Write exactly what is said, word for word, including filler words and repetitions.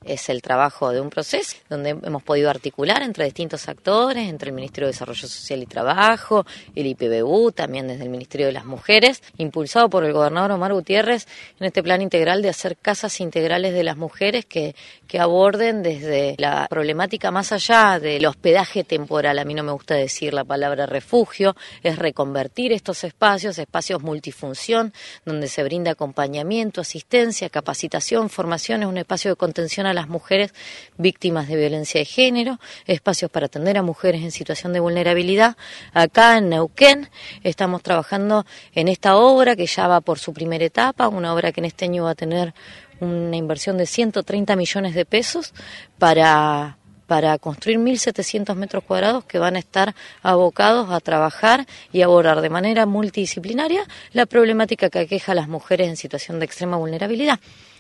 Es el trabajo de un proceso donde hemos podido articular entre distintos actores, entre el Ministerio de Desarrollo Social y Trabajo, el I P B U, también desde el Ministerio de las Mujeres, impulsado por el gobernador Omar Gutiérrez en este plan integral de hacer casas integrales de las mujeres que, que aborden desde la problemática más allá del hospedaje temporal. A mí no me gusta decir la palabra refugio, es reconvertir estos espacios, espacios multifunción, donde se brinda acompañamiento, asistencia, capacitación, formación, es un espacio de contención a las mujeres víctimas de violencia de género, espacios para atender a mujeres en situación de vulnerabilidad. Acá en Neuquén estamos trabajando en esta obra que ya va por su primera etapa, una obra que en este año va a tener una inversión de ciento treinta millones de pesos para... para construir mil setecientos metros cuadrados que van a estar abocados a trabajar y abordar de manera multidisciplinaria la problemática que aqueja a las mujeres en situación de extrema vulnerabilidad.